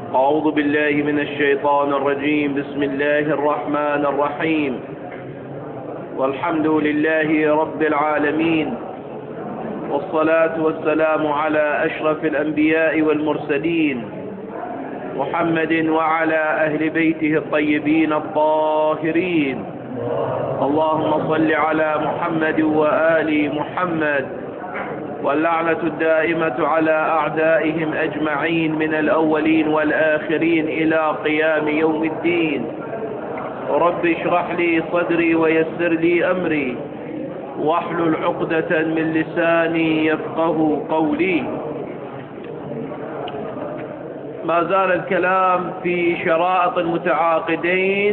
أعوذ بالله من الشيطان الرجيم. بسم الله الرحمن الرحيم. والحمد لله رب العالمين، والصلاة والسلام على أشرف الأنبياء والمرسلين محمد وعلى أهل بيته الطيبين الطاهرين. اللهم صل على محمد وآل محمد، واللعنة الدائمة على أعدائهم أجمعين من الأولين والآخرين إلى قيام يوم الدين. رب اشرح لي صدري ويسر لي أمري، واحلل عقدة من لساني يفقه قولي. ما زال الكلام في شرائط المتعاقدين،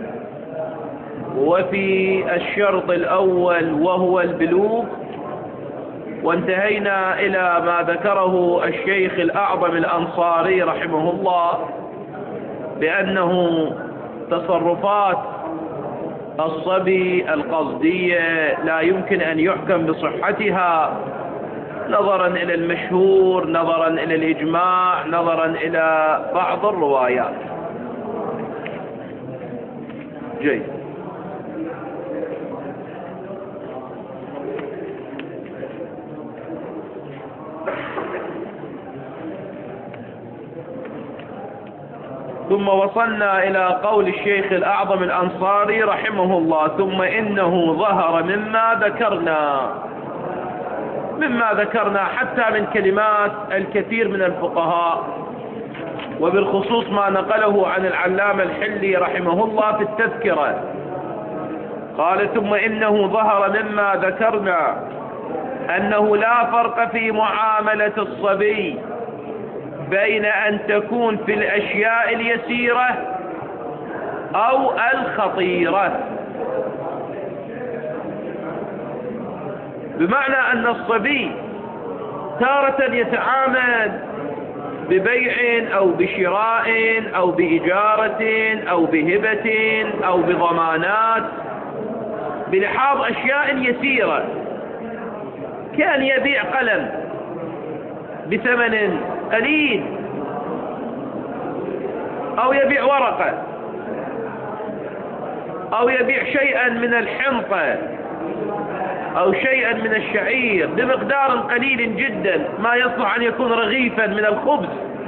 وفي الشرط الأول وهو البلوغ، وانتهينا إلى ما ذكره الشيخ الأعظم الأنصاري رحمه الله بأنه تصرفات الصبي القصدية لا يمكن أن يحكم بصحتها نظرا إلى المشهور، نظرا إلى الإجماع، نظرا إلى بعض الروايات. جيد. ثم وصلنا إلى قول الشيخ الأعظم الأنصاري رحمه الله: ثم إنه ظهر مما ذكرنا حتى من كلمات الكثير من الفقهاء، وبالخصوص ما نقله عن العلامة الحلي رحمه الله في التذكرة. قال: ثم إنه ظهر مما ذكرنا أنه لا فرق في معاملة الصبي بين أن تكون في الأشياء اليسيرة أو الخطيرة، بمعنى أن الصبي تارة يتعامل ببيع أو بشراء أو بإجارة أو بهبة أو بضمانات بلحاظ أشياء يسيرة، كان يبيع قلم بثمن قليل، أو يبيع ورقة، أو يبيع شيئا من الحنطة أو شيئا من الشعير بمقدار قليل جدا ما يصلح أن يكون رغيفا من الخبز.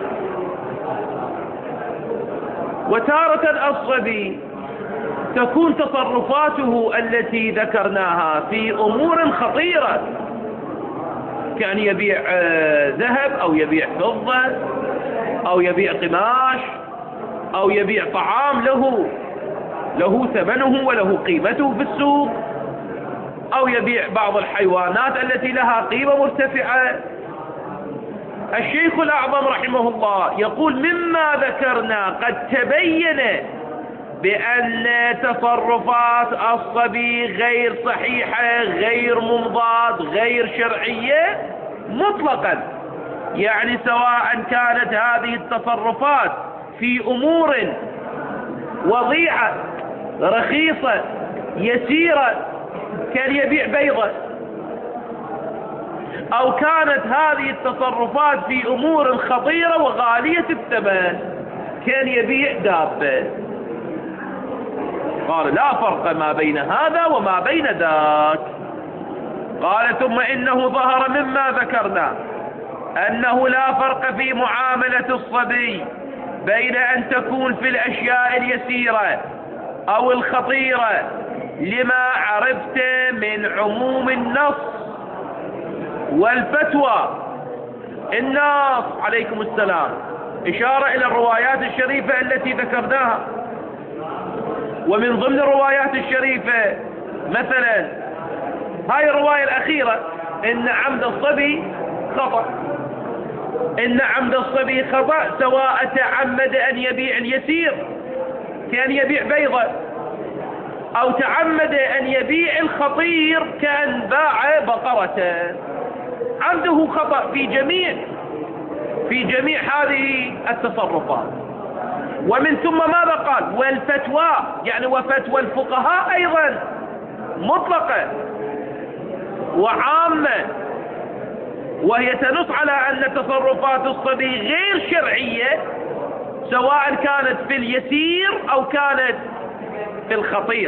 وتارة الصبي تكون تصرفاته التي ذكرناها في أمور خطيرة، كان يبيع ذهب أو يبيع فضة أو يبيع قماش أو يبيع طعام له ثمنه وله قيمته في السوق، أو يبيع بعض الحيوانات التي لها قيمة مرتفعة. الشيخ الأعظم رحمه الله يقول: مما ذكرنا قد تبين بأن تصرفات الصبي غير صحيحة، غير ممضاة، غير شرعية مطلقا، يعني سواء كانت هذه التصرفات في أمور وضيعة رخيصة يسيرة، كان يبيع بيضة، أو كانت هذه التصرفات في أمور خطيرة وغالية الثمن، كان يبيع دابة. قال: لا فرق ما بين هذا وما بين ذاك. قال: ثم إنه ظهر مما ذكرنا أنه لا فرق في معاملة الصبي بين أن تكون في الأشياء اليسيرة أو الخطيرة، لما عرفت من عموم النص والفتوى. النص عليكم السلام إشارة إلى الروايات الشريفة التي ذكرناها، ومن ضمن الروايات الشريفة مثلا هاي الرواية الأخيرة: إن عمد الصبي خطأ. إن عمد الصبي خطأ سواء تعمد أن يبيع اليسير، كان يبيع بيضة، أو تعمد أن يبيع الخطير كان باع بقرة. عمده خطأ في جميع هذه التصرفات. ومن ثم ماذا قال؟ والفتوى، يعني وفتوى الفقهاء أيضا مطلقة وعامة، وهي تنص على أن تصرفات الصبي غير شرعية سواء كانت في اليسير أو كانت في الخطير،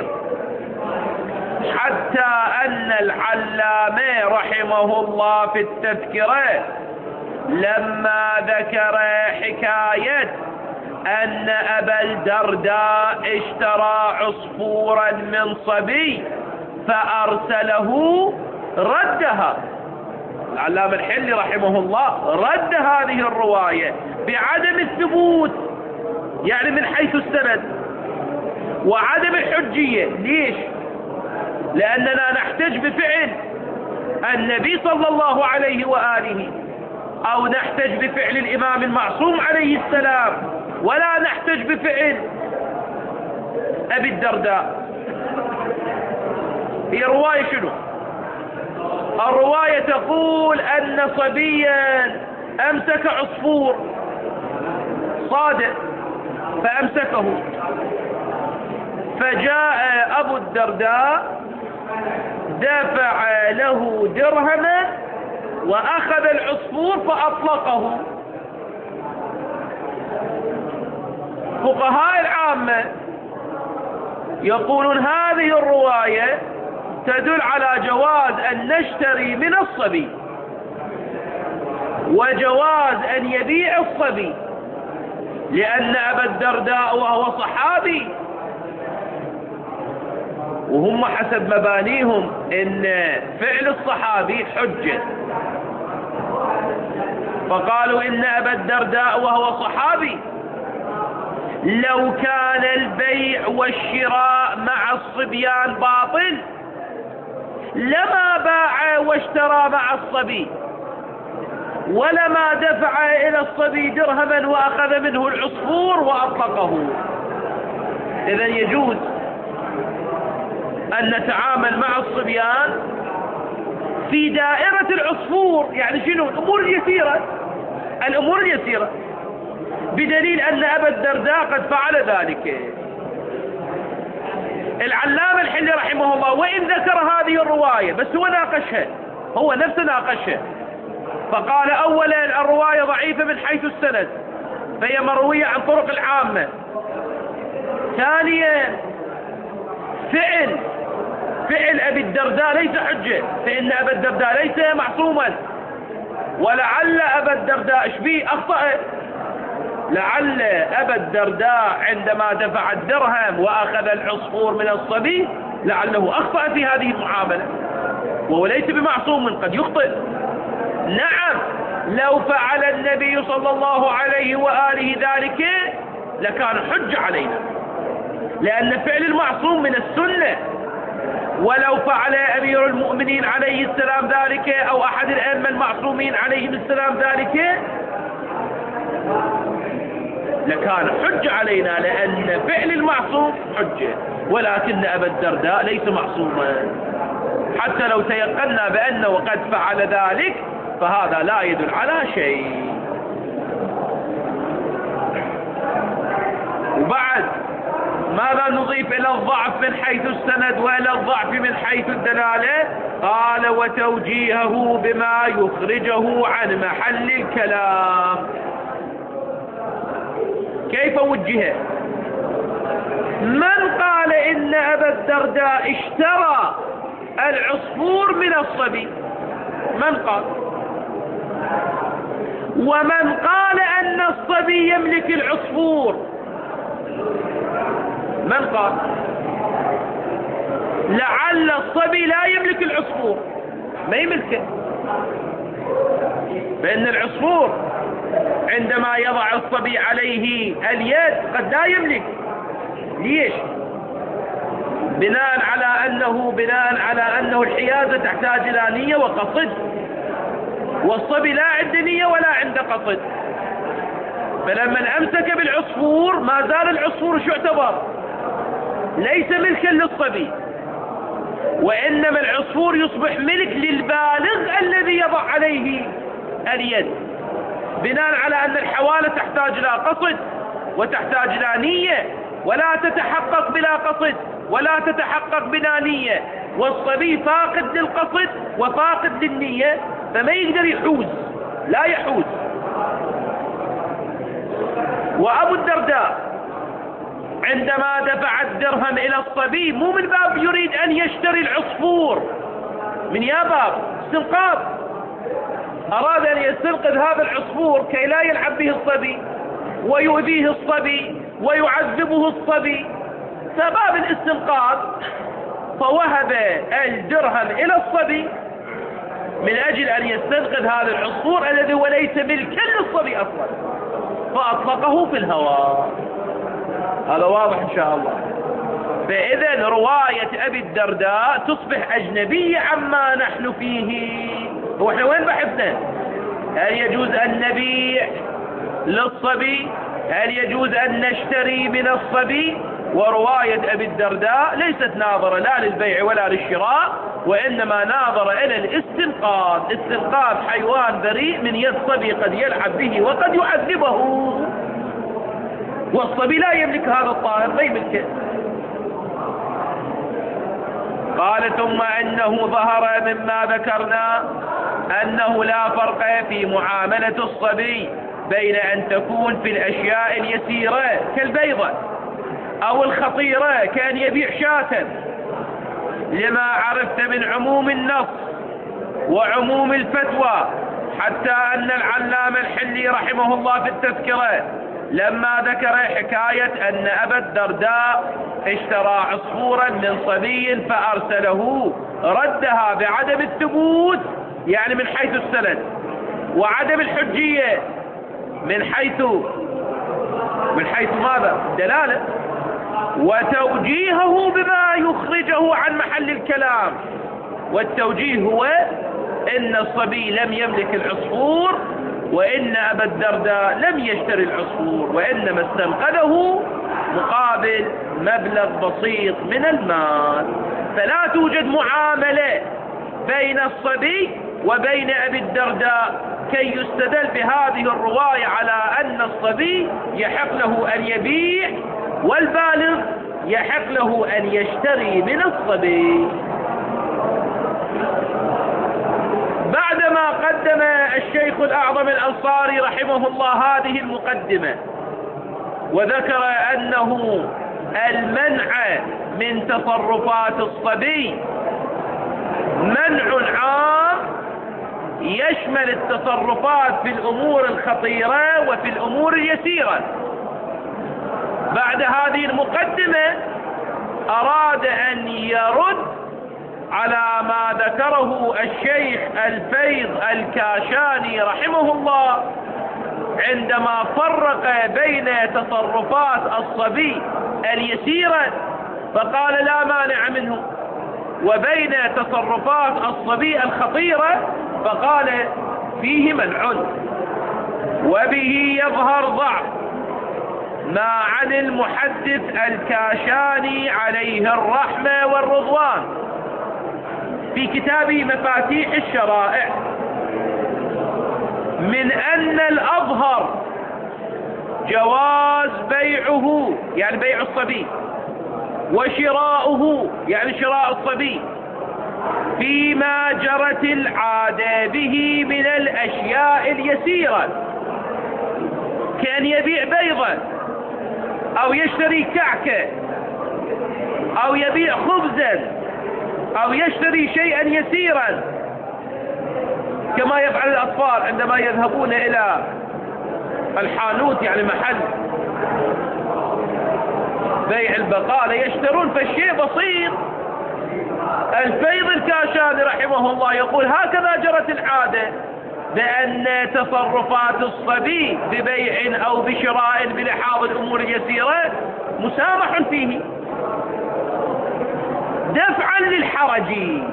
حتى أن العلامة رحمه الله في التذكرة لما ذكر حكاية أن أبا الدرداء اشترى عصفورا من صبي فأرسله، ردها العلامة الحلي رحمه الله، رد هذه الرواية بعدم الثبوت، يعني من حيث السند، وعدم الحجية. ليش؟ لأننا نحتج بفعل النبي صلى الله عليه وآله، أو نحتج بفعل الإمام المعصوم عليه السلام، ولا نحتج بفعل أبي الدرداء. هي رواية شنو؟ الرواية تقول أن صبيا أمسك عصفور صادق فأمسكه، فجاء أبو الدرداء دفع له درهما وأخذ العصفور فأطلقه. فقهاء العامة يقولون هذه الرواية تدل على جواز أن نشتري من الصبي، وجواز أن يبيع الصبي، لأن أبا الدرداء وهو صحابي، وهم حسب مبانيهم إن فعل الصحابي حجة، فقالوا إن أبا الدرداء وهو صحابي لو كان البيع والشراء مع الصبيان باطل لما باع واشترى مع الصبي، ولما دفع إلى الصبي درهما وأخذ منه العصفور وأطلقه. إذن يجوز أن نتعامل مع الصبيان في دائرة العصفور، يعني شنو؟ الأمور اليسيرة، الأمور اليسيرة، بدليل أن أبا الدرداء قد فعل ذلك. العلامة الحلي رحمه الله وإن ذكر هذه الرواية بس هو ناقشها، هو نفسه ناقشها، فقال أولا الرواية ضعيفة من حيث السند، فهي مروية عن طرق العامة. ثانيا فعل أبي الدرداء ليس حجة، فإن أبا الدرداء ليس معصوما، ولعل أبا الدرداء اشبيه أخطأ، لعل أبا الدرداء عندما دفع الدرهم وأخذ العصفور من الصبي لعله أخطأ في هذه المعاملة، وهو ليس بمعصوم، قد يخطئ. نعم، لو فعل النبي صلى الله عليه وآله ذلك لكان حج علينا، لأن فعل المعصوم من السنة، ولو فعل أمير المؤمنين عليه السلام ذلك أو أحد الأئمة المعصومين عليهم السلام ذلك لكان حج علينا، لأن فعل المعصوم حجة، ولكن أبا الدرداء ليس معصوما، حتى لو تيقنا بأنه قد فعل ذلك فهذا لا يدل على شيء. وبعد ماذا نضيف إلى الضعف من حيث السند وإلى الضعف من حيث الدلالة؟ قال وتوجيهه بما يخرجه عن محل الكلام. كيف وجهه؟ من قال إن أبا الدرداء اشترى العصفور من الصبي؟ من قال؟ ومن قال أن الصبي يملك العصفور؟ من قال؟ لعل الصبي لا يملك العصفور، ما يملكه، فإن العصفور عندما يضع الصبي عليه اليد قد لا يملك. ليش؟ بناء على أنه الحيازة تحتاج إلى نية وقصد، والصبي لا عنده نية ولا عنده قصد، فلما أمسك بالعصفور ما زال العصفور شو يعتبر؟ ليس ملكا للصبي، وإنما العصفور يصبح ملك للبالغ الذي يضع عليه اليد، بناء على أن الحوالة تحتاج إلى قصد وتحتاج إلى نية، ولا تتحقق بلا قصد ولا تتحقق بلا نية، والصبي فاقد للقصد وفاقد للنية، فما يقدر يحوز، لا يحوز. وأبو الدرداء عندما دفع الدرهم إلى الصبي مو من باب يريد أن يشتري العصفور، من يا باب استنقاذ، أراد أن يستنقذ هذا العصفور كي لا يلعب به الصبي ويؤذيه الصبي ويعذبه الصبي، فباب الاستنقاذ فوهب الدرهم إلى الصبي من أجل أن يستنقذ هذا العصفور الذي هو ليس ملكا للصبي أصلا، فأطلقه في الهواء. هذا واضح إن شاء الله. فإذا رواية أبي الدرداء تصبح أجنبية عما نحن فيه. وإحنا وين بحثنا؟ هل يجوز أن نبيع للصبي؟ هل يجوز أن نشتري من الصبي؟ ورواية أبي الدرداء ليست ناظرة لا للبيع ولا للشراء، وإنما ناظرة إلى الاستنقاذ، استنقاذ حيوان بريء من يد صبي قد يلعب به وقد يعذبه، والصبي لا يملك هذا الطائر، لا يملكه. قال ثم إنه ظهر مما ذكرنا أنه لا فرق في معاملة الصبي بين أن تكون في الأشياء اليسيرة كالبيضة أو الخطيرة كأن يبيع شاة، لما عرفت من عموم النص وعموم الفتوى، حتى أن العلامة الحلي رحمه الله في التذكرة لما ذكر حكاية أن أبا الدرداء اشترى عصفورا من صبي فأرسله، ردها بعدم الثبوت يعني من حيث السند، وعدم الحجية من حيث ماذا؟ دلالة، وتوجيهه بما يخرجه عن محل الكلام. والتوجيه هو إن الصبي لم يملك العصفور، وإن أبا الدرداء لم يشتري العصفور، وإنما استنقذه مقابل مبلغ بسيط من المال. فلا توجد معاملة بين الصبي وبين أبي الدرداء كي يستدل بهذه الرواية على أن الصبي يحق له أن يبيع والبالغ يحق له أن يشتري من الصبي. بعدما قدم الشيخ الأعظم الأنصاري رحمه الله هذه المقدمة وذكر أنه المنع من تصرفات الصبي منع عام يشمل التصرفات في الأمور الخطيرة وفي الأمور اليسيرة، بعد هذه المقدمة أراد أن يرد على ما ذكره الشيخ الفيض الكاشاني رحمه الله عندما فرق بين تصرفات الصبي اليسيرة فقال لا مانع منه، وبين تصرفات الصبي الخطيرة فقال فيه منع. وبه يظهر ضعف ما عن المحدث الكاشاني عليه الرحمة والرضوان في كتابه مفاتيح الشرائع من أن الأظهر جواز بيعه يعني بيع الصبي وشراؤه يعني شراء الصبي فيما جرت العادة به من الأشياء اليسيرة، كان يبيع بيضة أو يشتري كعكة أو يبيع خبزا أو يشتري شيئا يسيرا كما يفعل الأطفال عندما يذهبون إلى الحانوت يعني محل بيع البقالة يشترون فالشيء بسيط. الفيض الكاشاني رحمه الله يقول هكذا جرت العادة بأن تصرفات الصبي ببيع أو بشراء بلحاظ الأمور اليسيرة مسامح فيه دفعا للحرج.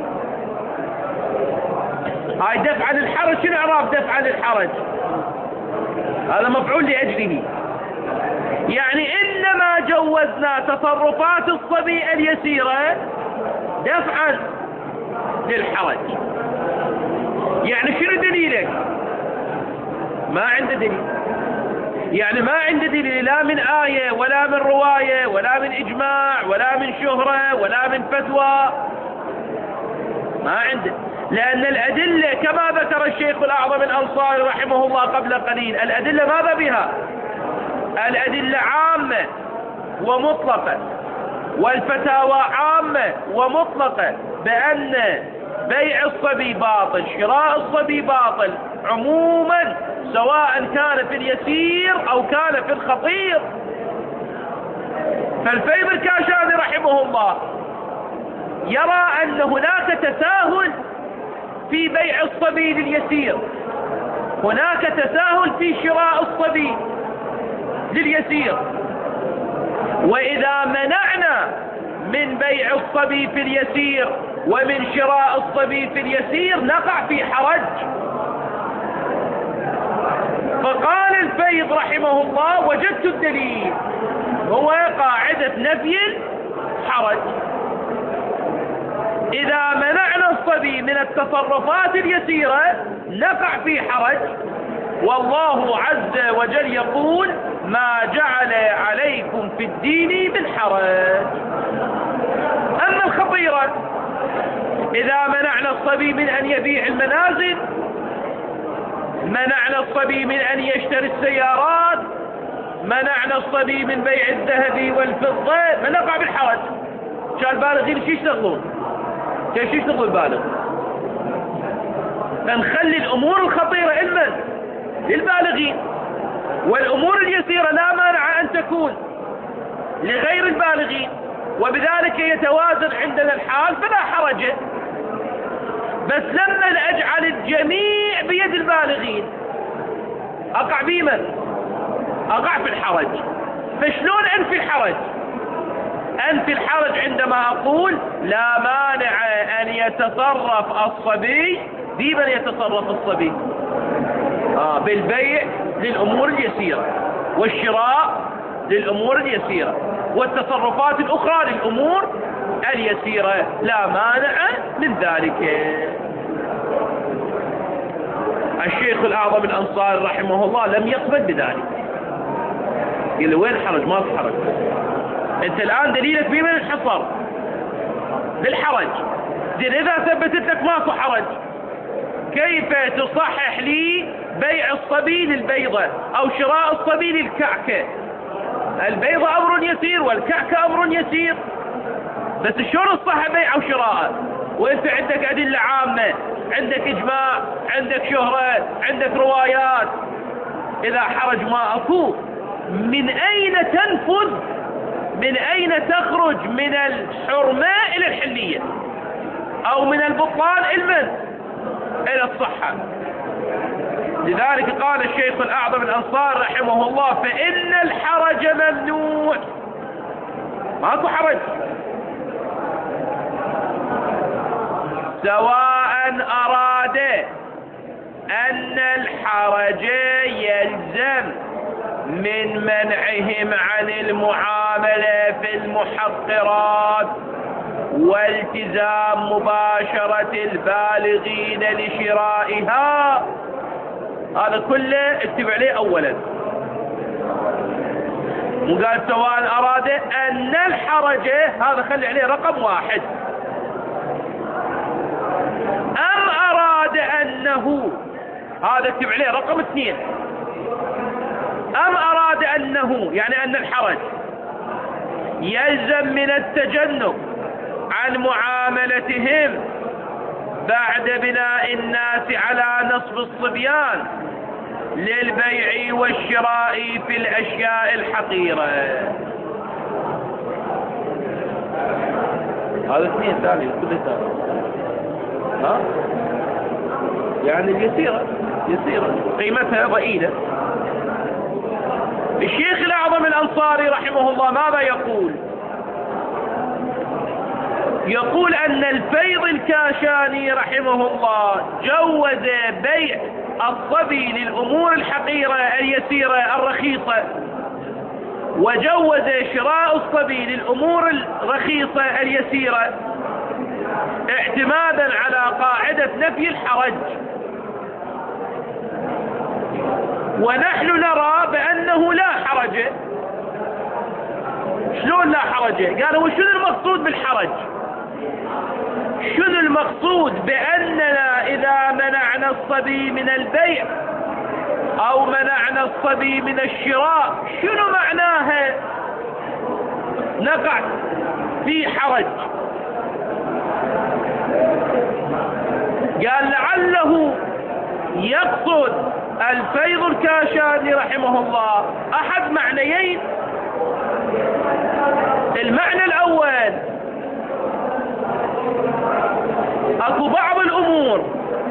هاي دفعا للحرج، شنو اعراب دفعا للحرج؟ هذا مفعول لأجله، يعني إنما جوزنا تصرفات الصبي اليسيرة دفعا للحرج. يعني شنو دليلك؟ ما عنده دليل، يعني ما عنده دليل لا من آية ولا من رواية ولا من إجماع ولا من شهرة ولا من فتوى، ما عنده. لأن الأدلة كما ذكر الشيخ الأعظم الأنصاري رحمه الله قبل قليل، الأدلة ماذا بها؟ الأدلة عامة ومطلقة، والفتاوى عامة ومطلقة بأن بيع الصبي باطل، شراء الصبي باطل عموما، سواء كان في اليسير أو كان في الخطير. فالفيض الكاشاني رحمه الله يرى أن هناك تساهل في بيع الصبي لليسير، هناك تساهل في شراء الصبي لليسير، وإذا منعنا من بيع الصبي في اليسير ومن شراء الصبي في اليسير نقع في حرج. فقال الفيض رحمه الله: وجدت الدليل، هو قاعدة نفي الحرج. إذا منعنا الصبي من التصرفات اليسيرة نقع في حرج، والله عز وجل يقول: ما جعل عليكم في الدين من حرج. أما الخطيرة، إذا منعنا الصبي من أن يبيع المنازل، منعنا الصبي من أن يشتري السيارات، منعنا الصبي من بيع الذهب والفضة، فنقع بالحرج. شو البالغين شو يشتغلون؟ كيف يشتغل البالغ؟ فنخلي الأمور الخطيرة للبالغين، والأمور اليسيرة لا مانع أن تكون لغير البالغين، وبذلك يتوازن عندنا الحال فلا حرج. بس لما أجعل الجميع بيد البالغين أقع بمن؟ أقع في الحرج. فشلون أنفي الحرج؟ أنفي الحرج عندما أقول لا مانع أن يتصرف الصبي. بمن يتصرف الصبي؟ بالبيع للأمور اليسيرة، والشراء للأمور اليسيرة، والتصرفات الأخرى للأمور اليسيرة، لا مانع من ذلك. الشيخ الأعظم الأنصاري رحمه الله لم يقبل بذلك، قال له: وين حرج؟ ما في حرج. أنت الآن دليلك بمن الحصر؟ بالحرج. زين إذا ثبتت لك ما في حرج، كيف تصحح لي بيع الصبي للبيضة أو شراء الصبي للكعكة؟ البيضة أمر يسير والكعكة أمر يسير، بس شلون تصحح بيع أو شراء وأنت عندك أدلة عامة، عندك إجماع، عندك شهرة، عندك روايات؟ إذا حرج ما أكو، من أين تنفذ؟ من أين تخرج من الحرمة إلى الحلية، أو من البطلان إلى الصحة؟ لذلك قال الشيخ الأعظم الأنصاري رحمه الله: فإن الحرج ممنوع. ماكو حرج، سواء أراد أن الحرج يلزم من منعهم عن المعاملة في المحقرات والتزام مباشرة البالغين لشرائها. هذا كله اكتب عليه أولا. وقال سواء أراد أن الحرج، هذا خلي عليه رقم 1. أم أراد أنه، هذا اكتب عليه رقم 2. أم أراد أنه، يعني أن الحرج يلزم من التجنب عن معاملتهم بعد بناء الناس على نصب الصبيان للبيع والشراء في الأشياء الحقيرة. هذا 2 ثاني كل ثاني. يعني اليسيرة قيمتها ضئيلة. الشيخ الأعظم الأنصاري رحمه الله ماذا يقول؟ يقول أن الفيض الكاشاني رحمه الله جوز بيع الصبي للأمور الحقيرة اليسيرة الرخيصة، وجوز شراء الصبي للأمور الرخيصة اليسيرة، اعتمادا على قاعدة نفي الحرج. ونحن نرى بأنه لا حرج. شلون لا حرج؟ قالوا: وشنو المقصود بالحرج؟ شنو المقصود بأننا إذا منعنا الصبي من البيع أو منعنا الصبي من الشراء، شنو معناها؟ نقع في حرج. قال لعله يقصد الفيض الكاشاني رحمه الله أحد معنيين. المعنى الأول، أكو بعض الأمور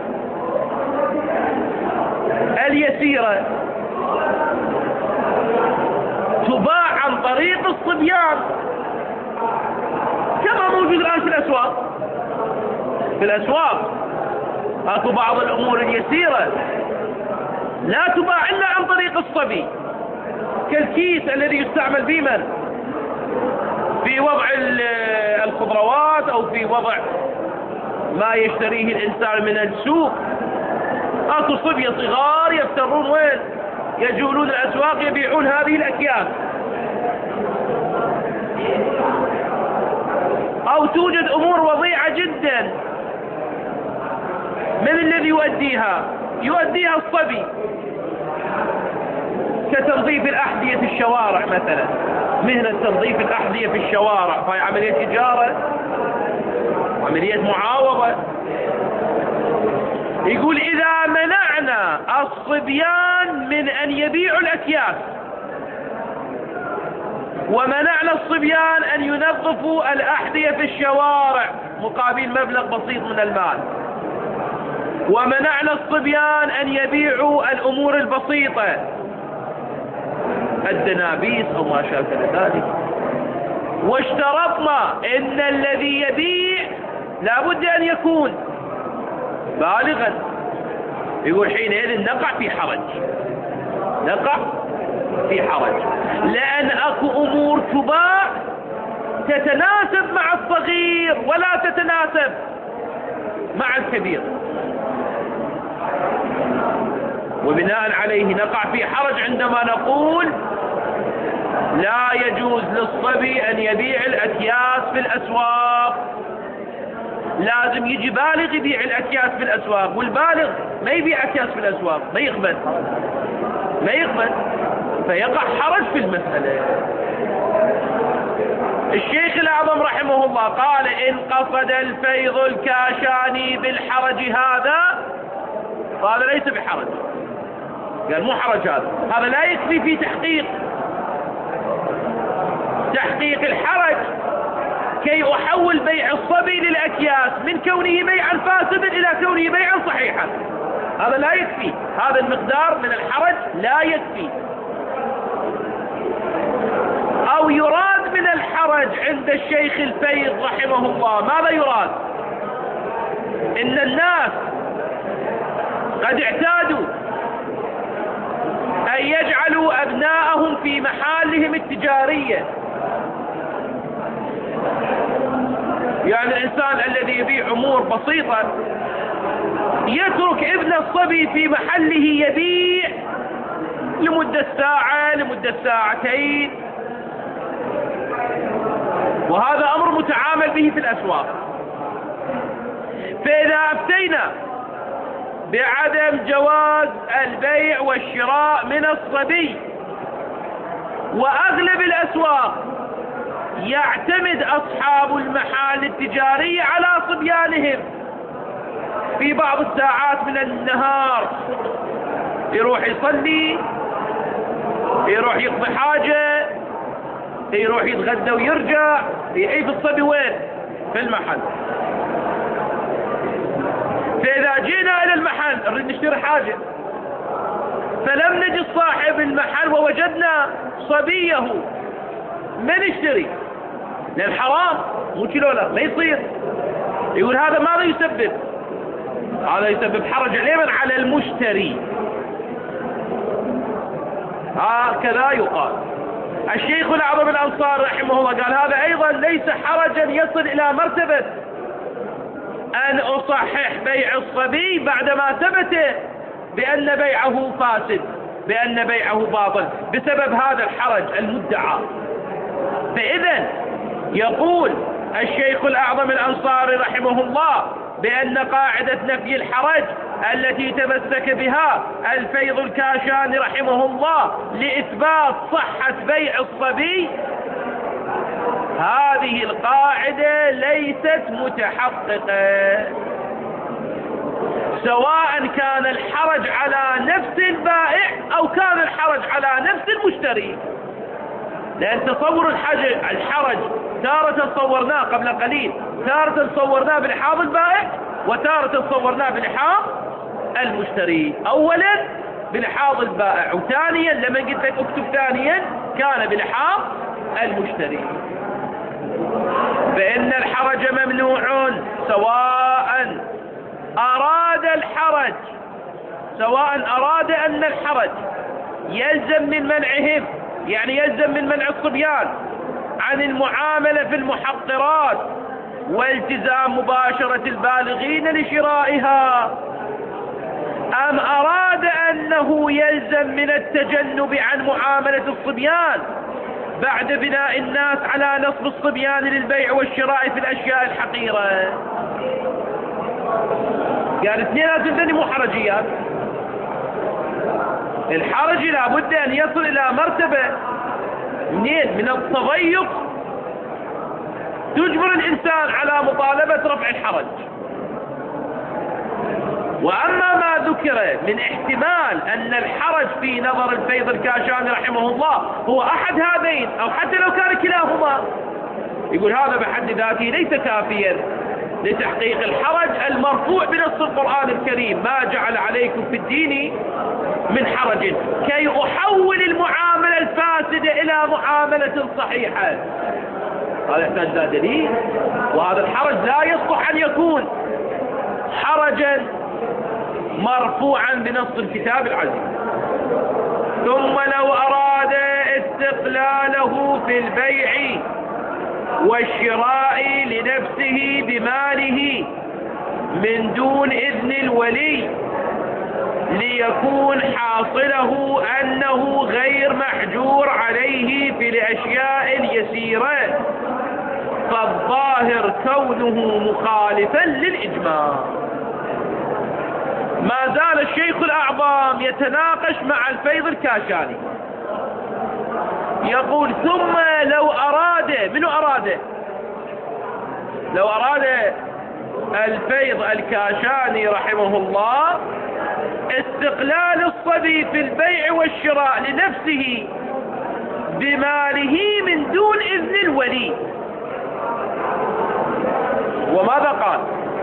اليسيرة تباع عن طريق الصبيان كما موجود الآن في الأسواق. في الأسواق أكو بعض الأمور اليسيرة لا تباع إلا عن طريق الصبي، كالكيس الذي يستعمل في من؟ في وضع الخضروات أو في وضع ما يشتريه الإنسان من السوق. أكو صبية صغار يفترون وين؟ يجولون الأسواق يبيعون هذه الأكياس. أو توجد أمور وضيعة جدا، من الذي يؤديها؟ يؤديها الصبي، كتنظيف الأحذية في الشوارع مثلا، مهنة تنظيف الأحذية في الشوارع، فهي عملية تجارة وعملية معاوضة. يقول إذا منعنا الصبيان من أن يبيعوا الأكياس، ومنعنا الصبيان أن ينظفوا الأحذية في الشوارع مقابل مبلغ بسيط من المال، ومنعنا الصبيان أن يبيعوا الأمور البسيطة، الدنابيس أو ما شابه ذلك، واشترطنا إن الذي يبيع لابد أن يكون بالغا، يقول حينئذ نقع في حرج. نقع في حرج، لأن أكو أمور تباع تتناسب مع الصغير ولا تتناسب مع الكبير، وبناء عليه نقع في حرج عندما نقول لا يجوز للصبي أن يبيع الأكياس في الأسواق. لازم يجي بالغ يبيع الأكياس في الأسواق، والبالغ ما يبيع أكياس في الأسواق، ما يقبل فيقع حرج في المسألة. الشيخ الأعظم رحمه الله قال إن قصد الفيض الكاشاني بالحرج هذا ليس بحرج. قال مو حرج، هذا لا يكفي في تحقيق الحرج كي أحول بيع الصبي للأكياس من كونه بيعا فاسدا إلى كونه بيعا صحيحا. هذا لا يكفي، هذا المقدار من الحرج لا يكفي. أو يراد من الحرج عند الشيخ الفيض رحمه الله، ماذا يراد؟ إن الناس قد اعتادوا أن يجعلوا أبناءهم في محالهم التجارية. يعني الإنسان الذي يبيع أمور بسيطة يترك ابن الصبي في محله يبيع لمدة ساعة لمدة ساعتين، وهذا أمر متعامل به في الأسواق. فإذا أفتينا بعدم جواز البيع والشراء من الصبي، وأغلب الأسواق يعتمد أصحاب المحال التجارية على صبيانهم في بعض الساعات من النهار، يروح يصلي، يروح يقضي حاجة، يروح يتغدى ويرجع، يعيب الصبي وين؟ في المحل. فإذا جينا إلى المحل نريد نشتري حاجة، فلم نجد صاحب المحل ووجدنا صبيه، ما نشتري، لأن حرام، مو كيلو ما يصير. يقول هذا ماذا يسبب؟ هذا يسبب حرج على المشتري. هكذا يقال. الشيخ الأعظم الأنصاري رحمه الله قال هذا أيضا ليس حرجا يصل إلى مرتبة أن أصحح بيع الصبي بعدما ثبت بأن بيعه فاسد، بأن بيعه باطل بسبب هذا الحرج المدعى. فإذا يقول الشيخ الأعظم الأنصاري رحمه الله بأن قاعدة نفي الحرج التي تمسك بها الفيض الكاشاني رحمه الله لإثبات صحة بيع الصبي، هذه القاعدة ليست متحققة، سواء كان الحرج على نفس البائع أو كان الحرج على نفس المشتري. لأن تصور الحرج تارة صورناه قبل قليل، تارة صورناه بلحاظ البائع وتارة صورناه بلحاظ المشتري. أولا بلحاظ البائع، وثانيا لما قلت لك اكتب ثانيا كان بلحاظ المشتري. فإن الحرج ممنوع سواء أراد أن الحرج يلزم من منعهم، يعني يلزم من منع الصبيان عن المعاملة في المحقرات والتزام مباشرة البالغين لشرائها، أم أراد أنه يلزم من التجنب عن معاملة الصبيان بعد بناء الناس على نصب الصبيان للبيع والشراء في الأشياء الحقيرة. قال اثنين لازم مو حرجيات. الحرج لابد أن يصل إلى مرتبة من التضيق تجبر الإنسان على مطالبة رفع الحرج. وأما ما ذكر من احتمال أن الحرج في نظر الفيض الكاشاني رحمه الله هو أحد هذين أو حتى لو كان كلاهما، يقول هذا بحد ذاته ليس كافيا لتحقيق الحرج المرفوع بنص القرآن الكريم: ما جعل عليكم في الدين من حرج كي أحول المعاملة الفاسدة إلى معاملة صحيحة. هذا يحتاج له دليل، وهذا الحرج لا يصلح أن يكون حرجا مرفوعا بنص الكتاب العزيز. ثم لو أراد استقلاله في البيع والشراء لنفسه بماله من دون إذن الولي ليكون حاصله أنه غير محجور عليه في الأشياء اليسيرة، فالظاهر كونه مخالفا للإجماع. ما زال الشيخ الأعظم يتناقش مع الفيض الكاشاني، يقول: ثم لو أراد، منو أراد؟ لو أراد الفيض الكاشاني رحمه الله استقلال الصبي في البيع والشراء لنفسه بماله من دون إذن الولي، وماذا قال؟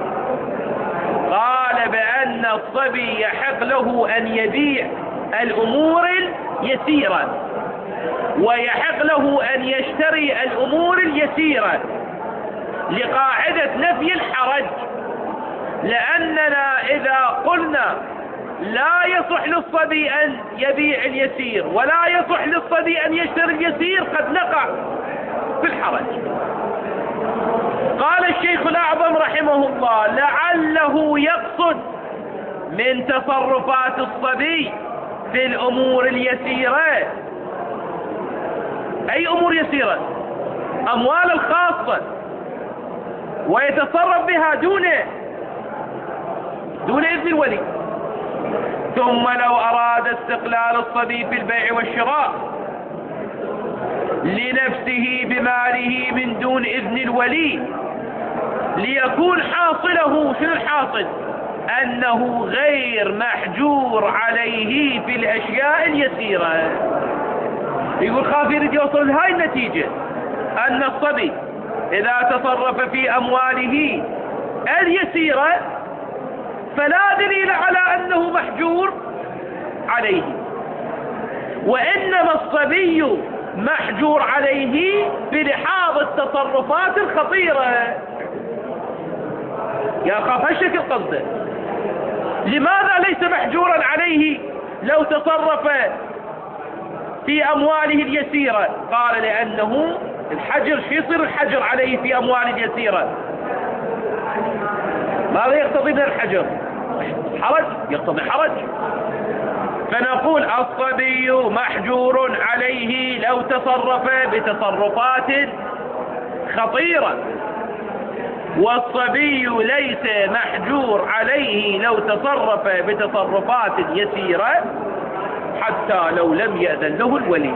قال بأن الصبي يحق له أن يبيع الأمور اليسيرة ويحق له أن يشتري الأمور اليسيرة لقاعدة نفي الحرج، لأننا إذا قلنا لا يصح للصبي أن يبيع اليسير ولا يصح للصبي أن يشتري اليسير قد نقع في الحرج. قال الشيخ الأعظم رحمه الله: لعله يقصد من تصرفات الصبي في الأمور اليسيرة. أي أمور يسيرة؟ أموال الخاصة، ويتصرف بها دون إذن الولي. ثم لو أراد استقلال الصبي في البيع والشراء لنفسه بماله من دون إذن الولي ليكون حاصله، شنو الحاصل؟ أنه غير محجور عليه في الأشياء اليسيرة. يقول خاف يريد يوصل لهاي النتيجة، أن الصبي إذا تصرف في أمواله اليسيرة فلا دليل على أنه محجور عليه، وإنما الصبي محجور عليه بلحاظ التصرفات الخطيرة. يا خاف هالشكل قصده. لماذا ليس محجورا عليه لو تصرف في أمواله اليسيرة؟ قال لأنه الحجر، شو يصير الحجر عليه في أمواله اليسيرة؟ ماذا يقتضي من الحجر؟ حرج، يقتضي حرج. فنقول الصبي محجور عليه لو تصرف بتصرفات خطيرة، والصبي ليس محجور عليه لو تصرف بتصرفات يسيرة حتى لو لم يأذن له الولي.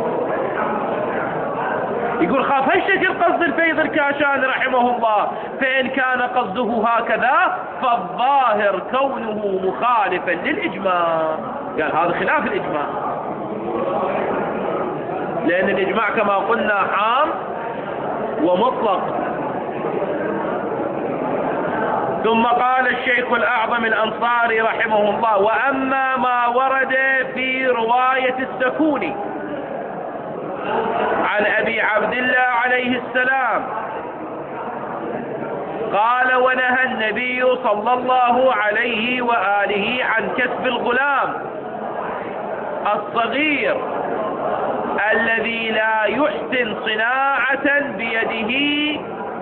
يقول خاف هالشكل قصد الفيض الكاشاني رحمه الله، فإن كان قصده هكذا فالظاهر كونه مخالفا للإجماع. قال هذا خلاف الإجماع، لأن الإجماع كما قلنا عام ومطلق. ثم قال الشيخ الأعظم الأنصاري رحمه الله: وأما ما ورد في رواية السكوني عن أبي عبد الله عليه السلام قال: ونهى النبي صلى الله عليه وآله عن كسب الغلام الصغير الذي لا يحسن صناعة بيده،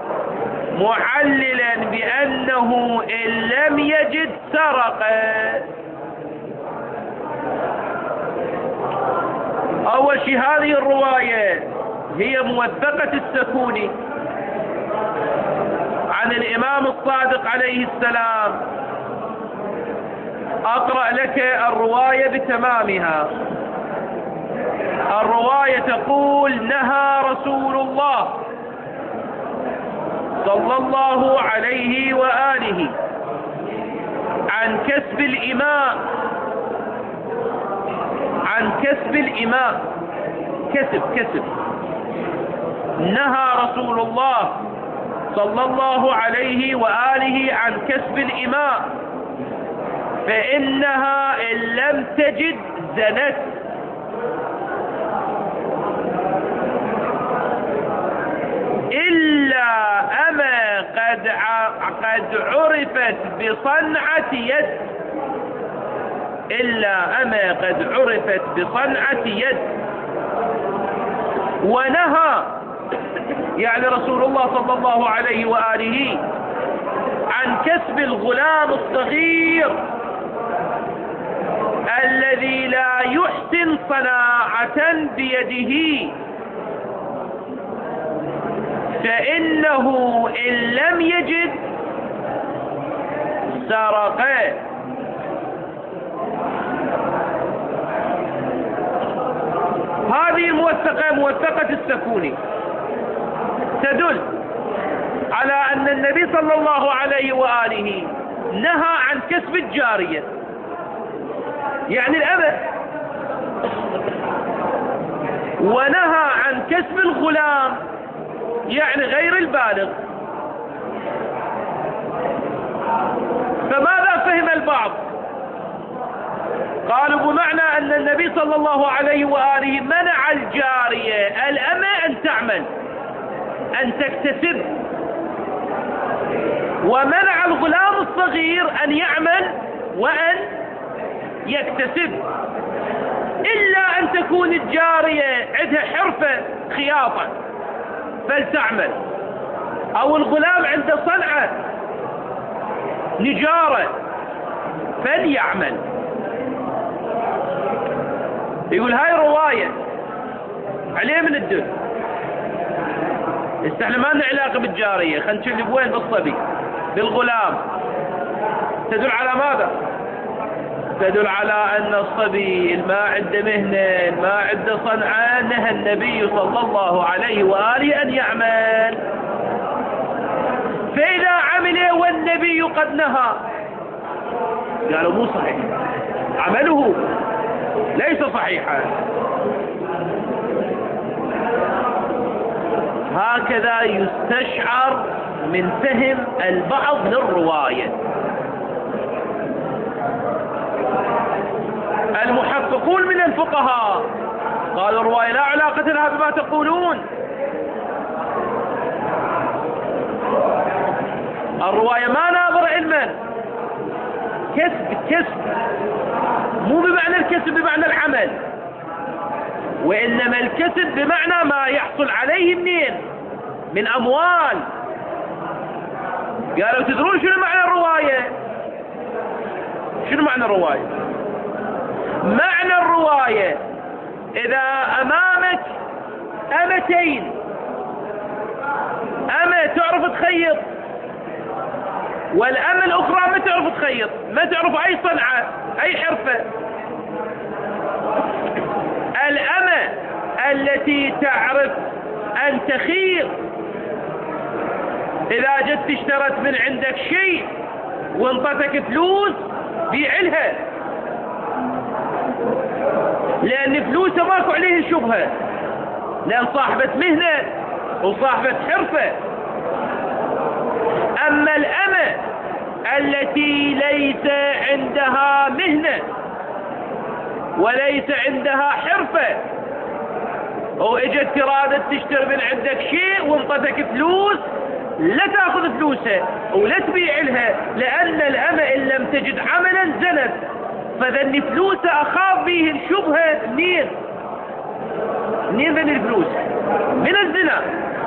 معللا بأنه إن لم يجد سرق. أول شيء هذه الرواية هي موثقة السكوني عن الإمام الصادق عليه السلام. أقرأ لك الرواية بتمامها. الرواية تقول: نهى رسول الله صلى الله عليه وآله عن كسب الإماء، عن كسب الإماء، كسب نهى رسول الله صلى الله عليه وآله عن كسب الإماء، فإنها إن لم تجد زنت. إلا أما قد عرفت بصنعة يد، إلا أما قد عرفت بصنعة يد. ونهى يعني رسول الله صلى الله عليه وآله عن كسب الغلام الصغير الذي لا يحسن صناعة بيده، فإنه إن لم يجد سرق. هذه الموثقة موثقة السكوني تدل على أن النبي صلى الله عليه وآله نهى عن كسب الجارية يعني الأمة، ونهى عن كسب الغلام يعني غير البالغ. فماذا فهم البعض؟ قالوا بمعنى أن النبي صلى الله عليه وآله منع الجارية الأمة أن تعمل، أن تكتسب، ومنع الغلام الصغير أن يعمل وأن يكتسب، إلا أن تكون الجارية عندها حرفة خياطة فلتعمل، أو الغلام عنده صنعة نجارة فليعمل. يقول هاي رواية عليه من الدل، احنا ما لنا علاقة بالجارية، خلينا نشوف بوين بالصبي بالغلام. تدل على ماذا؟ تدل على أن الصبي ما عنده مهنة ما عنده صنعة نهى النبي صلى الله عليه وآله أن يعمل، فإذا عمل والنبي قد نهى قالوا مو صحيح، عمله ليس صحيحا. هكذا يستشعر من فهم البعض للرواية. المحققون من الفقهاء قالوا الرواية لا علاقة لها بما تقولون، الرواية ما ناظر علما، كسب مو بمعنى الكسب بمعنى العمل، وإنما الكسب بمعنى ما يحصل عليه منين؟ من أموال. قالوا تدرون شنو معنى الرواية؟ شنو معنى الرواية؟ معنى الرواية إذا أمامك أمتين، أمة تعرف تخيط والأمة الأخرى ما تعرف تخيط، ما تعرف أي صنعة أي حرفة. الأمة التي تعرف أن تخيط إذا جت اشترت من عندك شيء وانطتك فلوس بيعلها، لأن فلوسها ماكو عليه شبهة، لأن صاحبة مهنة وصاحبة حرفة. أما الأمة التي ليس عندها مهنة وليس عندها حرفة واجت ترادت تشتري من عندك شيء وانطتك فلوس، لا تاخذ فلوسها ولا تبيع لها، لأن الأمة إن لم تجد عملا زنت، فذن فلوسها أخاف به الشبهة. منين ذن الفلوس؟ من الزنا.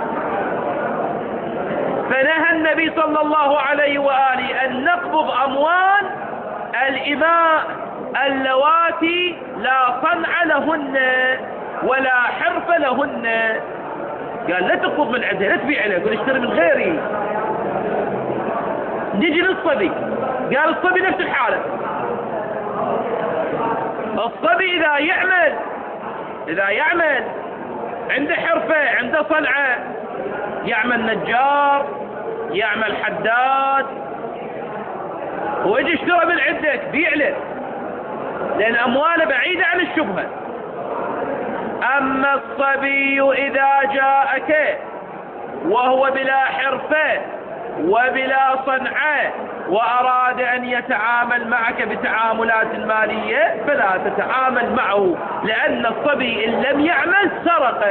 فنهى النبي صلى الله عليه وآله أن نقبض أموال الإماء اللواتي لا صنع لهن ولا حرف لهن. قال لا تقبض من عندها، لا تبيع لها، قل اشتري من غيري. نجي للصبي، قال الصبي نفس الحالة. الصبي إذا يعمل عنده حرفة عنده صنعة، يعمل نجار يعمل حداد، ويجي اشترى من عندك بيع له، لأن أمواله بعيدة عن الشبهة. أما الصبي إذا جاءك وهو بلا حرفة وبلا صنعة وأراد أن يتعامل معك بتعاملات مالية، فلا تتعامل معه، لأن الصبي إن لم يعمل سرق.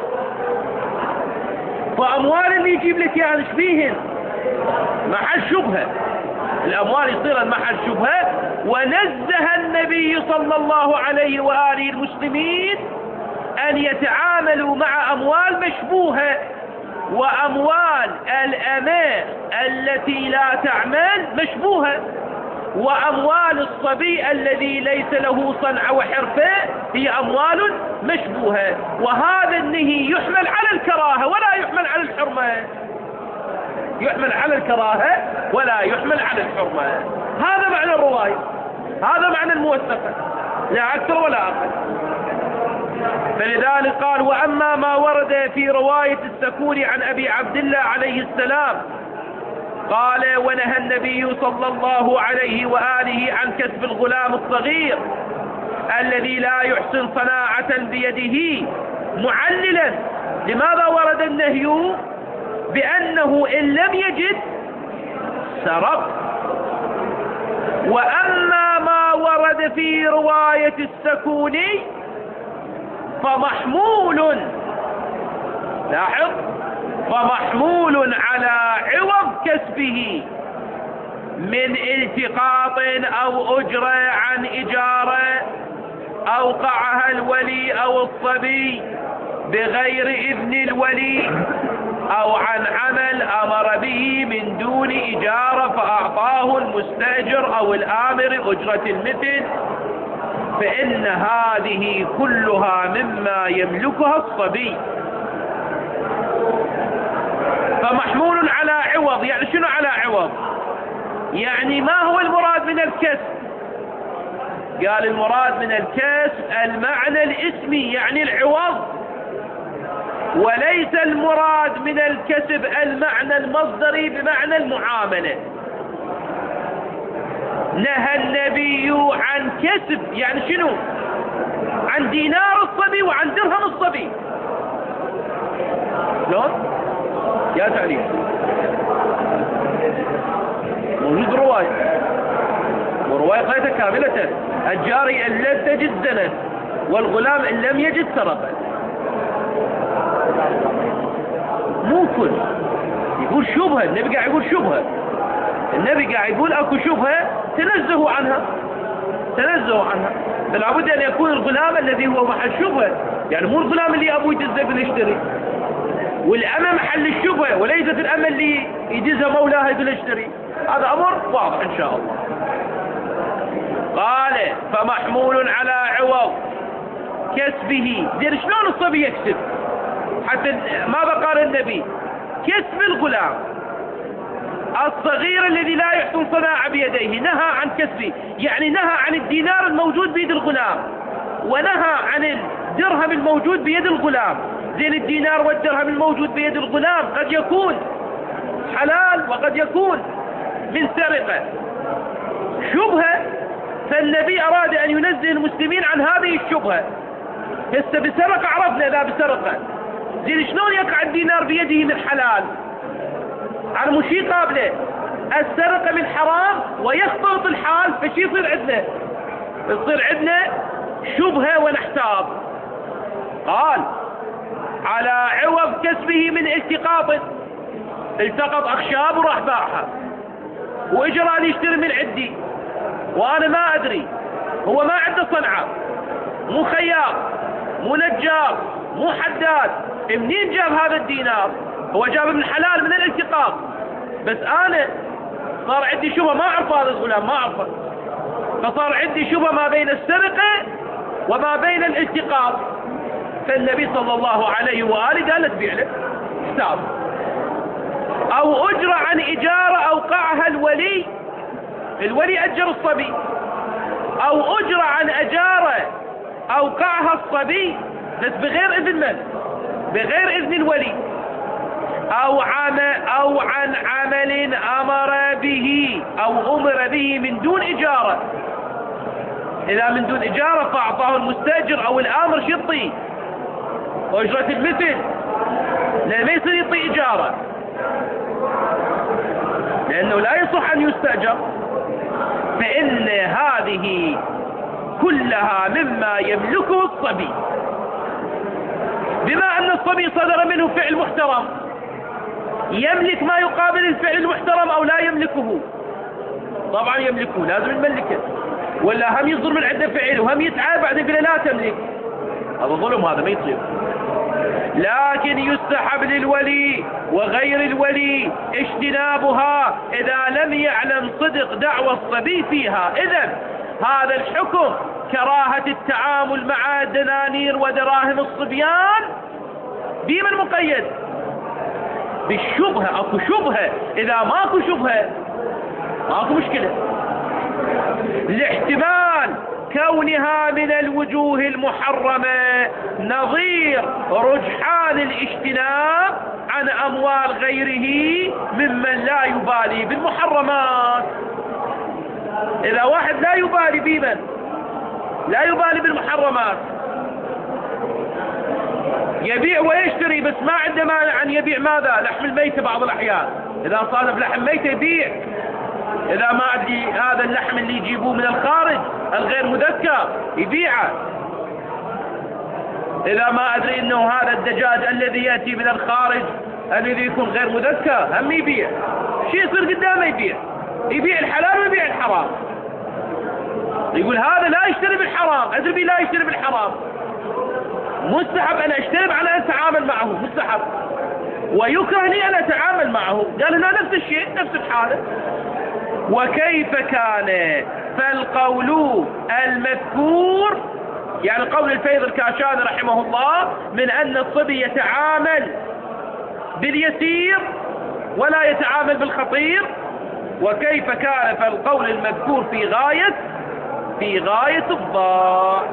فأموال اللي يجيب لك يعني ايش فيهن؟ محل شبهة، الأموال يصير محل شبهة. ونزه النبي صلى الله عليه وآله المسلمين أن يتعاملوا مع أموال مشبوهة، وأموال الأماء التي لا تعمل مشبوهة، وأموال الصبي الذي ليس له صنعة وحرفة هي أموال مشبوهة. وهذا النهي يحمل على الكراهة ولا يحمل على الحرمة، يحمل على الكراهة ولا يحمل على الحرمة. هذا معنى الرواية، هذا معنى الموثقة، لا أكثر ولا أقل. فلذلك قال: وأما ما ورد في رواية السكون عن أبي عبد الله عليه السلام قال: ونهى النبي صلى الله عليه وآله عن كسب الغلام الصغير الذي لا يحسن صناعة بيده، معللا لماذا ورد النهي بأنه إن لم يجد سرق. وأما ما ورد في رواية السكوني فمحمول، لاحظ، فمحمول على عوض كسبه من التقاط أو أجرة عن إجارة أوقعها الولي أو الصبي بغير إذن الولي، أو عن عمل أمر به من دون إجارة فأعطاه المستأجر أو الآمر أجرة المثل، فإن هذه كلها مما يملكها الصبي. فمحمول على عوض، يعني شنو على عوض؟ يعني ما هو المراد من الكسب؟ قال: المراد من الكسب المعنى الاسمي، يعني العوض، وليس المراد من الكسب المعنى المصدري بمعنى المعاملة. نهى النبي عن كسب، يعني شنو؟ عن دينار الصبي وعن درهم الصبي. شلون؟ يا تعليم موجود رواية، ورواية قيدة كاملة: الجاري إن لم تجد زنت، والغلام إن لم يجد سرقا. مو كل يقول شبهة، النبي قاعد يقول شبهة، النبي قاعد يقول اكو شبهة تنزهوا عنها، تنزهوا عنها. فلا بد ان يكون الغلام الذي هو محل شبهة، يعني مو الغلام اللي ابوه يدزه يشتري، والأمة محل الشبهة، وليست الأمة اللي يجزها مولاها يقول اشتري. هذا أمر واضح إن شاء الله. قال: فمحمول على عوض كسبه. زين شلون الصبي يكسب؟ حتى ماذا قال النبي؟ كسب الغلام. الصغير الذي لا يحسن صناعة بيديه نهى عن كسبه، يعني نهى عن الدينار الموجود بيد الغلام، ونهى عن الدرهم الموجود بيد الغلام. زين الدينار والدرهم الموجود بيد الغلام قد يكون حلال وقد يكون من سرقة شبهة، فالنبي أراد أن ينزه المسلمين عن هذه الشبهة. هسه بسرقة عرفنا لا بسرقة، زين شلون يقع الدينار بيده من حلال؟ على مشي قابله السرقة من حرام ويختلط الحال، فشي يصير عندنا؟ يصير عندنا شبهة ونحتاط. قال على عوض كسبه من التقاط، التقط أخشاب وراح باعها وإجرى أن يشتري من عندي وأنا ما أدري، هو ما عنده صنعة، مو خياط مو نجار مو حداد، منين جاب هذا الدينار؟ هو جاب من حلال من الالتقاط، بس أنا صار عندي شبهة ما أعرف هذا الغلام ما أعرفه، فصار عندي شبهة ما بين السرقة وما بين الالتقاط. فالنبي صلى الله عليه وآله قال تبيع له حساب. أو أجرى عن إجارة أوقعها الولي، الولي أجر الصبي، أو أجرى عن أجارة أوقعها الصبي بس بغير إذن من؟ بغير إذن الولي، أو عن عمل أمر به أو أمر به من دون إجارة. إذا من دون إجارة فأعطاه المستأجر أو الآمر شطي وأجرة المثل، لا ما يصير يعطي إجارة لأنه لا يصح أن يستأجر. فإن هذه كلها مما يملكه الصبي، بما أن الصبي صدر منه فعل محترم، يملك ما يقابل الفعل المحترم أو لا يملكه؟ طبعا يملكه، لازم يملكه، ولا هم يصدر من عنده فعل وهم يتعب بعدين يقول لا تملك، هذا ظلم، هذا ما يصير. لكن يستحب للولي وغير الولي اجتنابها إذا لم يعلم صدق دعوى الصبي فيها. إذن هذا الحكم كراهة التعامل مع الدنانير ودراهم الصبيان بمن مقيد؟ بالشبهة. اكو شبهة، إذا ماكو شبهة ماكو مشكلة. الاحتمال كونها من الوجوه المحرمة نظير رجحان الاجتناب عن أموال غيره ممن لا يبالي بالمحرمات. إذا واحد لا يبالي بمن؟ لا يبالي بالمحرمات، يبيع ويشتري بس ما عنده مانع أن يبيع ماذا؟ لحم الميتة بعض الأحيان، إذا صادف لحم ميتة يبيع. إذا ما أدري هذا اللحم اللي يجيبوه من الخارج الغير مذكر يبيعه. إذا ما أدري أنه هذا الدجاج الذي يأتي من الخارج الذي يكون غير مذكر هم يبيع. شيء يصير قدامه يبيع الحلال ويبيع الحرام. يقول هذا لا يشتري بالحرام، أدري لا يشتري بالحرام، مستحب أن أشتري على أن أتعامل معه، مستحب، ويكره لي أن أتعامل معه. قال هنا نفس الشيء نفس الحالة. وكيف كان؟ فالقول المذكور يعني قول الفيض الكاشاني رحمه الله من أن الصبي يتعامل باليسير ولا يتعامل بالخطير. وكيف كان؟ فالقول المذكور في غاية الضاع.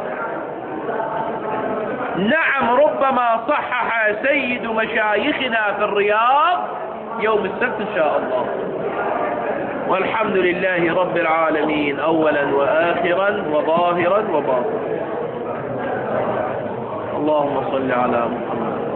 نعم ربما صحح سيد مشايخنا في الرياض يوم السبت إن شاء الله. والحمد لله رب العالمين أولا وآخرا وظاهرا وباطنا. اللهم صل على محمد.